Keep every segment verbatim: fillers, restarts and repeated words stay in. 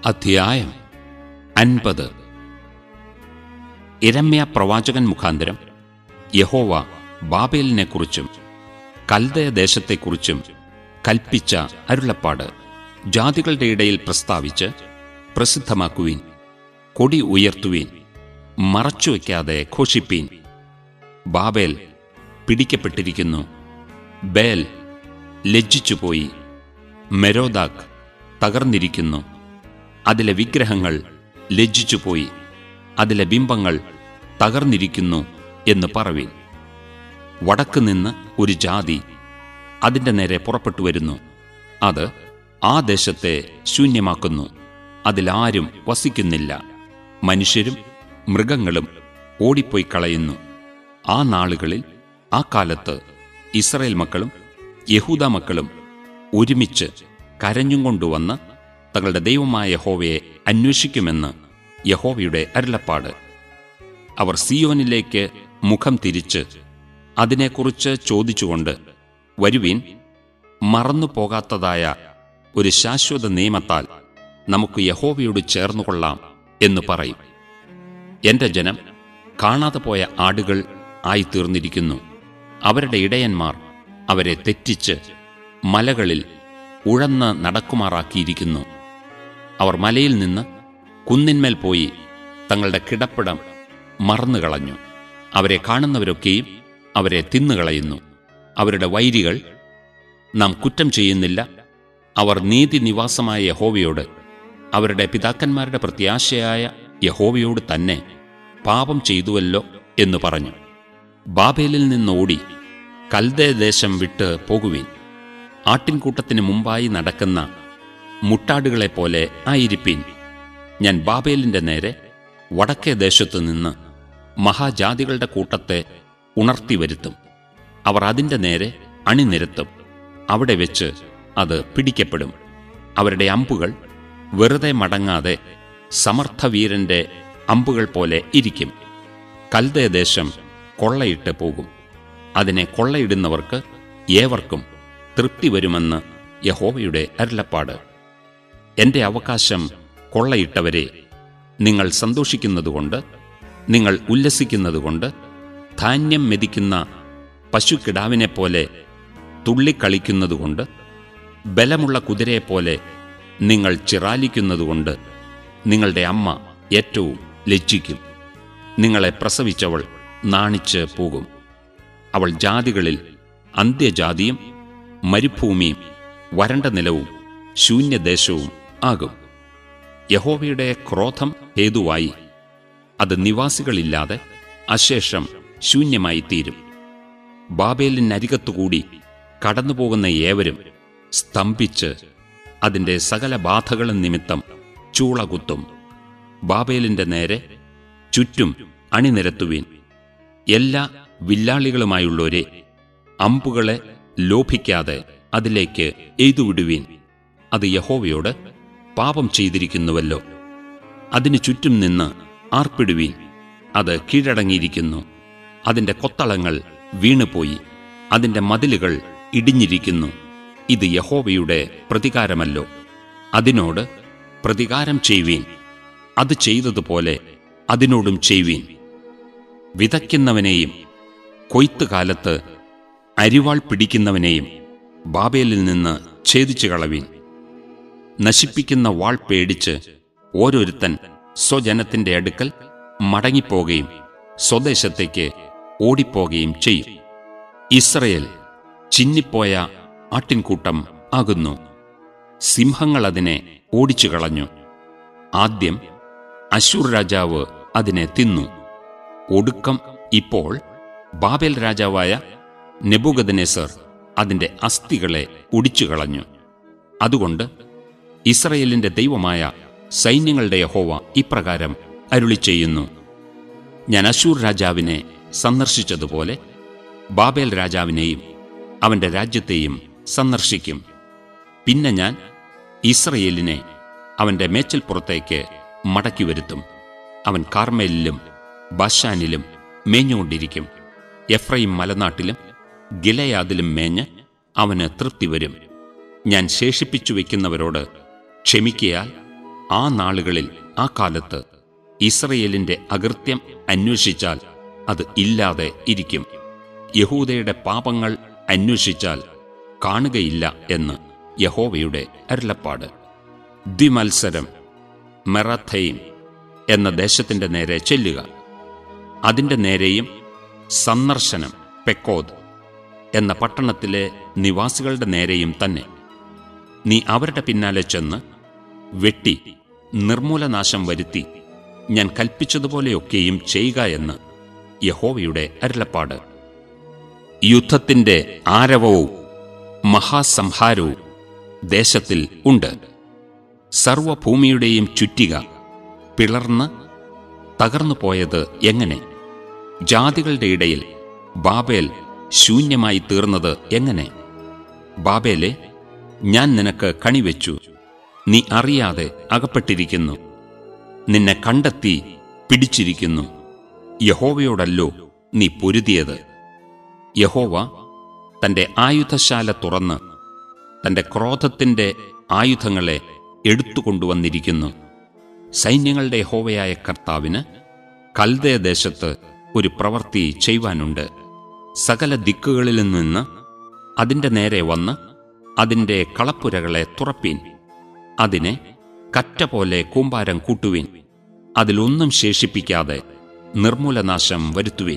അധ്യായം അൻപത്. യിരെമ്യാ പ്രവാചകൻ മുഖാന്തരം യഹോവ ബാബേലിനെക്കുറിച്ചും കൽദയ ദേശത്തെക്കുറിച്ചും കൽപ്പിച്ച അരുളപ്പാട്. ജാതികളുടെ ഇടയിൽ പ്രസ്താവിച്ച് പ്രസിദ്ധമാക്കുവീൻ. കൊടി ഉയർത്തുവീൻ, മറച്ചുവെക്കാതെ ഘോഷിപ്പീൻ. ബാബേൽ പിടിക്കപ്പെട്ടിരിക്കുന്നു, ബേൽ ലജ്ജിച്ചുപോയി, മെരോദാക്ക് തകർന്നിരിക്കുന്നു, അതിലെ വിഗ്രഹങ്ങൾ ലജ്ജിച്ചുപോയി, അതിലെ ബിംബങ്ങൾ തകർന്നിരിക്കുന്നു എന്ന് പറവീൻ. വടക്ക് നിന്ന് ഒരു ജാതി അതിൻ്റെ നേരെ പുറപ്പെട്ടു വരുന്നു. അത് ആ ദേശത്തെ ശൂന്യമാക്കുന്നു, അതിലാരും വസിക്കുന്നില്ല. മനുഷ്യരും മൃഗങ്ങളും ഓടിപ്പോയി കളയുന്നു. ആ നാളുകളിൽ, ആ കാലത്ത് ഇസ്രായേൽ മക്കളും യഹൂദാ മക്കളും ഒരുമിച്ച് കരഞ്ഞും കൊണ്ടുവന്ന് തങ്ങളുടെ ദൈവമായ യഹോവയെ അന്വേഷിക്കുമെന്ന് യഹോവയുടെ അരുളപ്പാട്. അവർ സിയോനിലേക്ക് മുഖം തിരിച്ച് അതിനെക്കുറിച്ച് ചോദിച്ചുകൊണ്ട്, വരുവീൻ, മറന്നു പോകാത്തതായ ഒരു ശാശ്വത നിയമത്താൽ നമുക്ക് യഹോവയോട് ചേർന്നുകൊള്ളാം എന്ന് പറയും. എന്റെ ജനം കാണാതെ പോയ ആടുകൾ ആയിത്തീർന്നിരിക്കുന്നു. അവരുടെ ഇടയന്മാർ അവരെ തെറ്റിച്ച് മലകളിൽ ഉഴന്ന് നടക്കുമാറാക്കിയിരിക്കുന്നു. അവർ മലയിൽ നിന്ന് കുന്നിന്മേൽ പോയി തങ്ങളുടെ കിടപ്പിടം മറന്നുകളഞ്ഞു. അവരെ കാണുന്നവരൊക്കെയും അവരെ തിന്നുകളയുന്നു. അവരുടെ വൈരികൾ നാം കുറ്റം ചെയ്യുന്നില്ല, അവർ നീതി നിവാസമായ യഹോവയോട്, അവരുടെ പിതാക്കന്മാരുടെ പ്രത്യാശയായ യഹോവയോട് തന്നെ പാപം ചെയ്തുവല്ലോ എന്ന് പറഞ്ഞു. ബാബേലിൽ നിന്നോടി കൽദയദേശം വിട്ട് പോകുവീൻ. ആട്ടിൻകൂട്ടത്തിന് മുമ്പായി നടക്കുന്ന മുട്ടാടുകളെപ്പോലെ ആയിരിപ്പീൻ. ഞാൻ ബാബേലിന്റെ നേരെ വടക്കേ ദേശത്തു നിന്ന് മഹാജാതികളുടെ കൂട്ടത്തെ ഉണർത്തി വരുത്തും. അവർ അതിൻ്റെ നേരെ അണിനിരത്തും. അവിടെ വെച്ച് അത് പിടിക്കപ്പെടും. അവരുടെ അമ്പുകൾ വെറുതെ മടങ്ങാതെ സമർത്ഥവീരന്റെ അമ്പുകൾ പോലെ ഇരിക്കും. കൽദയദേശം കൊള്ളയിട്ട് പോകും. അതിനെ കൊള്ളയിടുന്നവർക്ക് ഏവർക്കും തൃപ്തി വരുമെന്ന് യഹോവയുടെ അരുളപ്പാട്. എന്റെ അവകാശം കൊള്ളയിട്ടവരെ, നിങ്ങൾ സന്തോഷിക്കുന്നതുകൊണ്ട്, നിങ്ങൾ ഉല്ലസിക്കുന്നതുകൊണ്ട്, ധാന്യം മെതിക്കുന്ന പശുക്കിടാവിനെപ്പോലെ തുള്ളിക്കളിക്കുന്നതുകൊണ്ട്, ബലമുള്ള കുതിരയെപ്പോലെ നിങ്ങൾ ചിറാലിക്കുന്നതുകൊണ്ട്, നിങ്ങളുടെ അമ്മ ഏറ്റവും ലജ്ജിക്കും. നിങ്ങളെ പ്രസവിച്ചവൾ നാണിച്ച് പോകും. അവൾ ജാതികളിൽ അന്ത്യജാതിയും മരുഭൂമിയും വരണ്ട നിലവും ശൂന്യദേശവും ആകും. യഹോവയുടെ ക്രോധം ഹേതുവായി അത് നിവാസികളില്ലാതെ അശേഷം ശൂന്യമായി തീരും. ബാബേലിനരികത്തുകൂടി കടന്നുപോകുന്ന ഏവരും സ്തംഭിച്ച് അതിൻ്റെ സകല ബാധകളും നിമിത്തം ചൂളകുത്തും. ബാബേലിന്റെ നേരെ ചുറ്റും അണിനിരത്തുവീൻ. എല്ലാ വില്ലാളികളുമായുള്ളവരെ, അമ്പുകളെ ലോഭിക്കാതെ അതിലേക്ക് എയ്തുവിടുവീൻ. അത് യഹോവയോട് പാപം ചെയ്തിരിക്കുന്നുവല്ലോ. അതിനു ചുറ്റും നിന്ന് ആർപ്പിടുവീൻ. അത് കീഴടങ്ങിയിരിക്കുന്നു. അതിൻ്റെ കൊത്തളങ്ങൾ വീണുപോയി, അതിൻ്റെ മതിലുകൾ ഇടിഞ്ഞിരിക്കുന്നു. ഇത് യഹോവയുടെ പ്രതികാരമല്ലോ. അതിനോട് പ്രതികാരം ചെയ്വീൻ. അത് ചെയ്തതുപോലെ അതിനോടും ചെയ്വീൻ. വിതയ്ക്കുന്നവനെയും കൊയ്ത്തുകാലത്ത് അരിവാൾ പിടിക്കുന്നവനെയും ബാബേലിൽ നിന്ന് ഛേദിച്ചു കളവീൻ. നശിപ്പിക്കുന്ന വാൾ പേടിച്ച് ഓരോരുത്തൻ സ്വജനത്തിന്റെ അടുക്കൽ മടങ്ങിപ്പോകുകയും സ്വദേശത്തേക്ക് ഓടിപ്പോകുകയും ചെയ്യും. ഇസ്രയേൽ ചിന്നിപ്പോയ ആട്ടിൻകൂട്ടം ആകുന്നു. സിംഹങ്ങൾ അതിനെ ഓടിച്ചു കളഞ്ഞു. ആദ്യം അശ്ശൂർ രാജാവ് അതിനെ തിന്നു. ഒടുക്കം ഇപ്പോൾ ബാബേൽ രാജാവായ നെബൂഖദ്നേസർ അതിൻ്റെ അസ്ഥികളെ ഒടിച്ചുകളഞ്ഞു. അതുകൊണ്ട് ഇസ്രായേലിന്റെ ദൈവമായ സൈന്യങ്ങളുടെ യഹോവ ഇപ്രകാരം അരുളിച്ചെയ്യുന്നു: ഞാൻ അശ്ശൂർ രാജാവിനെ സന്ദർശിച്ചതുപോലെ ബാബേൽ രാജാവിനെയും അവന്റെ രാജ്യത്തെയും സന്ദർശിക്കും. പിന്നെ ഞാൻ ഇസ്രായേലിനെ അവന്റെ മേച്ചൽപ്പുറത്തേക്ക് മടക്കി വരുത്തും. അവൻ കാർമേലിലും ബാശാനിലും മേഞ്ഞുകൊണ്ടിരിക്കും. എഫ്രയീം മലനാട്ടിലും ഗിലെയാദിലും മേഞ്ഞ് അവന് തൃപ്തി വരും. ഞാൻ ശേഷിപ്പിച്ചു വയ്ക്കുന്നവരോട് ക്ഷമിക്കയാൽ ആ നാളുകളിൽ, ആ കാലത്ത് ഇസ്രയേലിന്റെ അകൃത്യം അന്വേഷിച്ചാൽ അത് ഇല്ലാതെ ഇരിക്കും. യഹൂദയുടെ പാപങ്ങൾ അന്വേഷിച്ചാൽ കാണുകയില്ല എന്ന് യഹോവയുടെ അരുളപ്പാട്. ദ്വിമത്സരം മെറാഥയീം എന്ന ദേശത്തിന്റെ നേരെ ചെല്ലുക, അതിന്റെ നേരെയും സന്ദർശനം പെക്കോദ് എന്ന പട്ടണത്തിലെ നിവാസികളുടെ നേരെയും തന്നെ. നീ അവരുടെ പിന്നാലെ ചെന്ന് വെട്ടി നിർമൂലനാശം വരുത്തി ഞാൻ കൽപ്പിച്ചതുപോലെയൊക്കെയും ചെയ്യുക എന്ന് യഹോവയുടെ അരുളപ്പാട്. യുദ്ധത്തിന്റെ ആരവവും മഹാസംഹാരവും ദേശത്തിൽ ഉണ്ട്. സർവഭൂമിയുടെയും ചുറ്റിക പിളർന്ന് തകർന്നു പോയത് എങ്ങനെ? ജാതികളുടെ ഇടയിൽ ബാബേൽ ശൂന്യമായി തീർന്നത് എങ്ങനെ? ബാബേലെ, ഞാൻ നിനക്ക് കണിവെച്ചു, നീ അറിയാതെ അകപ്പെട്ടിരിക്കുന്നു. നിന്നെ കണ്ടെത്തി പിടിച്ചിരിക്കുന്നു. യഹോവയോടല്ലോ നീ പൊരുതിയത്. യഹോവ തന്റെ ആയുധശാല തുറന്ന് തന്റെ ക്രോധത്തിന്റെ ആയുധങ്ങളെ എടുത്തുകൊണ്ടുവന്നിരിക്കുന്നു. സൈന്യങ്ങളുടെ യഹോവയായ കർത്താവിന് കൽദയദേശത്ത് ഒരു പ്രവൃത്തി ചെയ്യുവാനുണ്ട്. സകല ദിക്കുകളിൽ നിന്ന് അതിന്റെ നേരെ വന്ന് അതിന്റെ കളപ്പുരകളെ തുറപ്പീൻ. അതിനെ കറ്റ പോലെ കൂമ്പാരം കൂട്ടുവിൻ. അതിലൊന്നും ശേഷിപ്പിക്കാതെ നിർമൂലനാശം വരുത്തുവിൻ.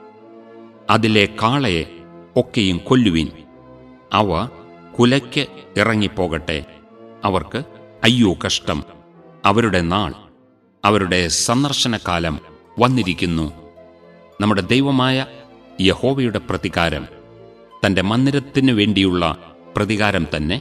അതിലെ കാളയെ ഒക്കെയും കൊല്ലുവിൻ. അവ കുലയ്ക്ക് ഇറങ്ങിപ്പോകട്ടെ. അവർക്ക് അയ്യോ കഷ്ടം! അവരുടെ നാൾ, അവരുടെ സന്ദർശനകാലം വന്നിരിക്കുന്നു. നമ്മുടെ ദൈവമായ യഹോവയുടെ പ്രതികാരം, തന്റെ മന്ദിരത്തിനു വേണ്ടിയുള്ള പ്രതികാരം തന്നെ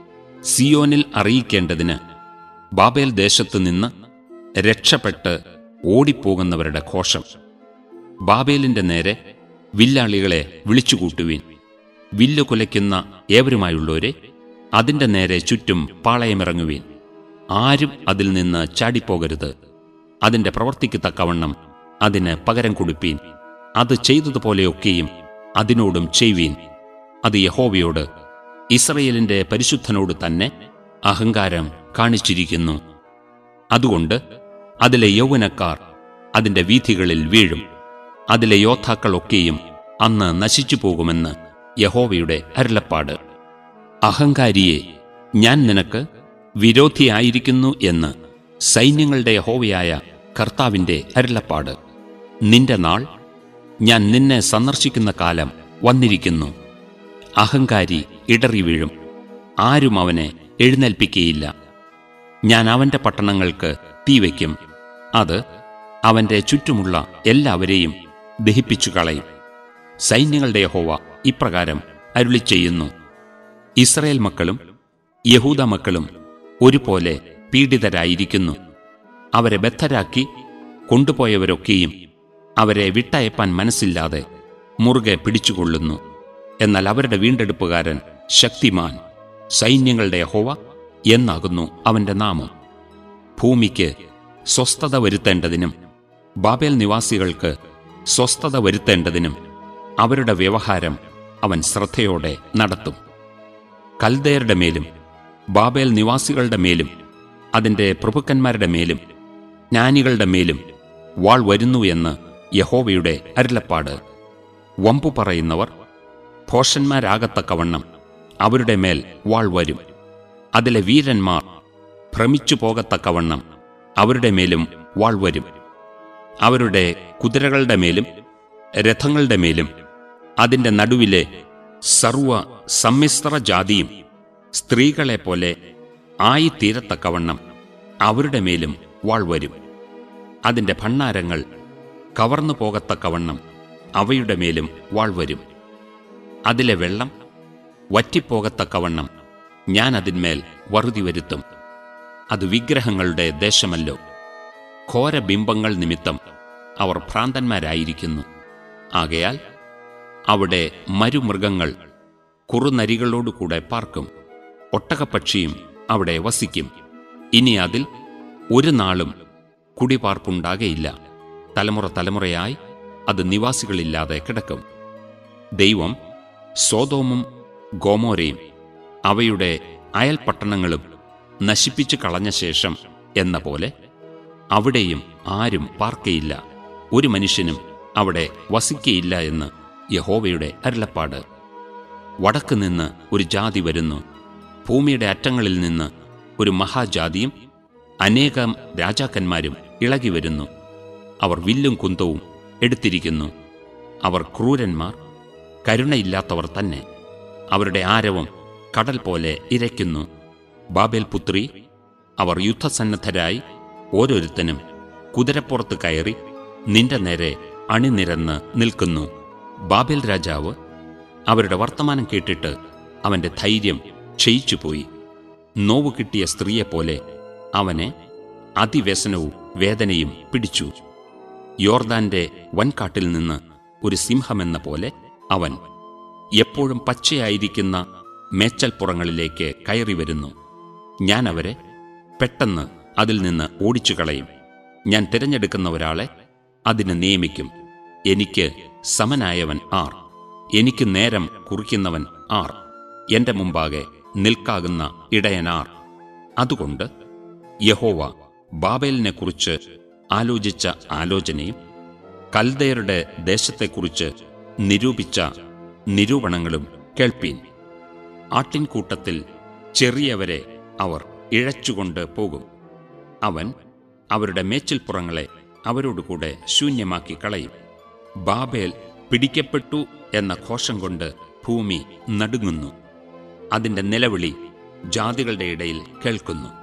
സിയോനിൽ അറിയിക്കേണ്ടതിന് ബാബേൽ ദേശത്തു നിന്ന് രക്ഷപ്പെട്ട് ഓടിപ്പോകുന്നവരുടെ ഘോഷം. ബാബേലിന്റെ നേരെ വില്ലാളികളെ വിളിച്ചുകൂട്ടുവിൻ. വില്ലു കുലയ്ക്കുന്ന ഏവരുമായുള്ളവരെ അതിന്റെ നേരെ ചുറ്റും പാളയമിറങ്ങുവിൻ. ആരും അതിൽ നിന്ന് ചാടിപ്പോകരുത്. അതിന്റെ പ്രവൃത്തിക്ക് തക്കവണ്ണം അതിന് പകരം കൊടുപ്പീൻ. അത് ചെയ്തതുപോലെയൊക്കെയും അതിനോടും ചെയ്യുവീൻ. അത് യഹോവയോട്, ഇസ്രയേലിന്റെ പരിശുദ്ധനോട് തന്നെ അഹങ്കാരം കാണിച്ചിരിക്കുന്നു. അതുകൊണ്ട് അതിലെ യൗവനക്കാർ അതിന്റെ വീഥികളിൽ വീഴും. അതിലെ യോദ്ധാക്കളൊക്കെയും അന്ന് നശിച്ചു പോകുമെന്ന് യഹോവയുടെ അരുളപ്പാട്. അഹങ്കാരിയെ, ഞാൻ നിനക്ക് വിരോധിയായിരിക്കുന്നു എന്ന് സൈന്യങ്ങളുടെ യഹോവയായ കർത്താവിന്റെ അരുളപ്പാട്. നിന്റെ നാൾ, ഞാൻ നിന്നെ സന്ദർശിക്കുന്ന കാലം വന്നിരിക്കുന്നു. അഹങ്കാരി ഇടറി വീഴും, ആരും അവനെ എഴുന്നേൽപ്പിക്കുകയില്ല. ഞാൻ അവന്റെ പട്ടണങ്ങൾക്ക് തീവയ്ക്കും, അത് അവന്റെ ചുറ്റുമുള്ള എല്ലാവരെയും ദഹിപ്പിച്ചു കളയും. സൈന്യങ്ങളുടെ യഹോവ ഇപ്രകാരം അരുളിച്ചെയ്യുന്നു: ഇസ്രായേൽ മക്കളും യഹൂദ മക്കളും ഒരുപോലെ പീഡിതരായിരിക്കുന്നു. അവരെ ബദ്ധരാക്കി കൊണ്ടുപോയവരൊക്കെയും അവരെ വിട്ടയപ്പാൻ മനസ്സില്ലാതെ മുറുകെ പിടിച്ചുകൊള്ളുന്നു. എന്നാൽ അവരുടെ വീണ്ടെടുപ്പുകാരൻ ശക്തിമാൻ, സൈന്യങ്ങളുടെ യഹോവ എന്നാകുന്നു അവന്റെ നാമം. ഭൂമിക്ക് സ്വസ്ഥത വരുത്തേണ്ടതിനും ബാബേൽ നിവാസികൾക്ക് സ്വസ്ഥത വരുത്തേണ്ടതിനും അവരുടെ വ്യവഹാരം അവൻ ശ്രദ്ധയോടെ നടത്തും. കൽദയരുടെ മേലും ബാബേൽ നിവാസികളുടെ മേലും അതിന്റെ പ്രഭുക്കന്മാരുടെ മേലും ജ്ഞാനികളുടെ മേലും വാൾ വരുന്നു എന്ന് യഹോവയുടെ അരുളപ്പാട്. വമ്പു പറയുന്നവർ ഭോഷന്മാരാകത്തക്കവണ്ണം അവരുടെ മേൽ വാൾ വരും. അതിലെ വീരന്മാർ ഭ്രമിച്ചു പോകത്തക്കവണ്ണം അവരുടെ മേലും വാൾ വരും. അവരുടെ കുതിരകളുടെ മേലും രഥങ്ങളുടെ മേലും അതിന്റെ നടുവിലെ സർവ സമ്മിശ്ര ജാതിയും സ്ത്രീകളെപ്പോലെ ആയിത്തീരത്തക്കവണ്ണം അവരുടെ മേലും വാൾ വരും. അതിന്റെ ഭണ്ഡാരങ്ങൾ കവർന്നു പോകത്തക്കവണ്ണം അവയുടെ മേലും വാൾ വരും. അതിലെ വെള്ളം വറ്റിപ്പോകത്തക്കവണ്ണം ഞാൻ അതിന്മേൽ വറുതി വരുത്തും. അത് വിഗ്രഹങ്ങളുടെ ദേശമല്ലോ. ഘോരബിംബങ്ങൾ നിമിത്തം അവർ ഭ്രാന്തന്മാരായിരിക്കുന്നു. ആകയാൽ അവിടെ മരുമൃഗങ്ങൾ കുറുനരികളോടുകൂടെ പാർക്കും. ഒട്ടകപ്പക്ഷിയും അവിടെ വസിക്കും. ഇനി അതിൽ ഒരു നാളും കുടിപാർപ്പുണ്ടാകയില്ല. തലമുറ തലമുറയായി അത് നിവാസികളില്ലാതെ കിടക്കും. ദൈവം സോദോമും ഗോമോരയും അവയുടെ അയൽപട്ടണങ്ങളും നശിപ്പിച്ചു കളഞ്ഞ ശേഷം എന്ന പോലെ അവിടെയും ആരും പാർക്കയില്ല, ഒരു മനുഷ്യനും അവിടെ വസിക്കയില്ല എന്ന് യഹോവയുടെ അരുളപ്പാട്. വടക്ക് നിന്ന് ഒരു ജാതി വരുന്നു, ഭൂമിയുടെ അറ്റങ്ങളിൽ നിന്ന് ഒരു മഹാജാതിയും അനേകം രാജാക്കന്മാരും ഇളകി വരുന്നു. അവർ വില്ലും കുന്തവും എടുത്തിരിക്കുന്നു. അവർ ക്രൂരന്മാർ, കരുണയില്ലാത്തവർ തന്നെ. അവരുടെ ആരവം കടൽ പോലെ ഇരയ്ക്കുന്നു. ബാബേൽ പുത്രി, അവർ യുദ്ധസന്നദ്ധരായി ഓരോരുത്തനും കുതിരപ്പുറത്ത് കയറി നിന്റെ നേരെ അണിനിരന്ന് നിൽക്കുന്നു. ബാബേൽ രാജാവ് അവരുടെ വർത്തമാനം കേട്ടിട്ട് അവന്റെ ധൈര്യം ക്ഷയിച്ചുപോയി. നോവു കിട്ടിയ സ്ത്രീയെപ്പോലെ അവനെ അതിവ്യസനവും വേദനയും പിടിച്ചു. യോർദാന്റെ വൻകാട്ടിൽ നിന്ന് ഒരു സിംഹമെന്ന പോലെ അവൻ എപ്പോഴും പച്ചയായിരിക്കുന്ന മേച്ചൽപ്പുറങ്ങളിലേക്ക് കയറി വരുന്നു. ഞാൻ അവരെ പെട്ടെന്ന് അതിൽ നിന്ന് ഓടിച്ചു കളയും. ഞാൻ തിരഞ്ഞെടുക്കുന്ന ഒരാളെ അതിന് നിയമിക്കും. എനിക്ക് സമനായവൻ ആർ? എനിക്ക് നേരം കുറിക്കുന്നവൻ ആർ? എന്റെ മുമ്പാകെ നിൽക്കാകുന്ന ഇടയനാർ? അതുകൊണ്ട് യഹോവ ബാബേലിനെക്കുറിച്ച് ആലോചിച്ച ആലോചനയും കൽദയരുടെ ദേശത്തെക്കുറിച്ച് നിരൂപിച്ച നിരൂപണങ്ങളും കേൾപ്പീൻ. ആട്ടിൻകൂട്ടത്തിൽ ചെറിയവരെ അവർ ഇഴച്ചുകൊണ്ട് പോകും. അവൻ അവരുടെ മേച്ചിൽപ്പുറങ്ങളെ അവരോടുകൂടെ ശൂന്യമാക്കി കളയും. ബാബേൽ പിടിക്കപ്പെട്ടു എന്ന ഘോഷം കൊണ്ട് ഭൂമി നടുങ്ങുന്നു. അതിന്റെ നിലവിളി ജാതികളുടെ ഇടയിൽ കേൾക്കുന്നു.